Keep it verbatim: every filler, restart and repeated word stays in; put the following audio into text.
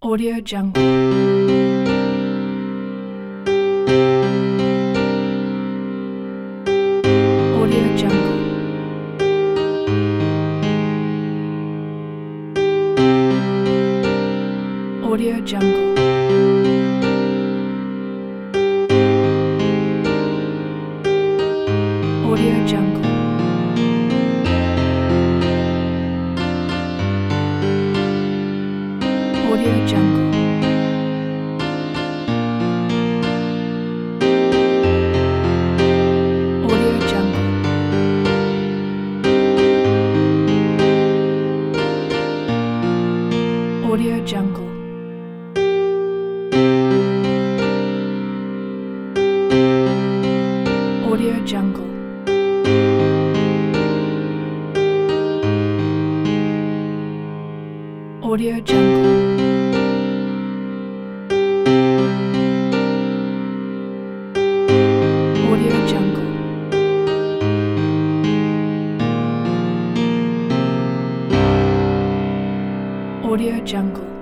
Audio Jungle. Audio Jungle. Audio Jungle. Audio Jungle. Audio Jungle. Audio Jungle. Audio Jungle. Audio Jungle. Audio Jungle. Audio Jungle. Audio Jungle.